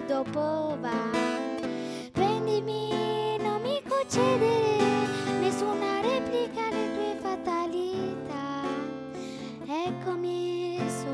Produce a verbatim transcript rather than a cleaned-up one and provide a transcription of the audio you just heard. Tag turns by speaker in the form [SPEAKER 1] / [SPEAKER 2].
[SPEAKER 1] dopo va. Prendimi, non mi concedere nessuna replica alle tue fatalità. Eccomi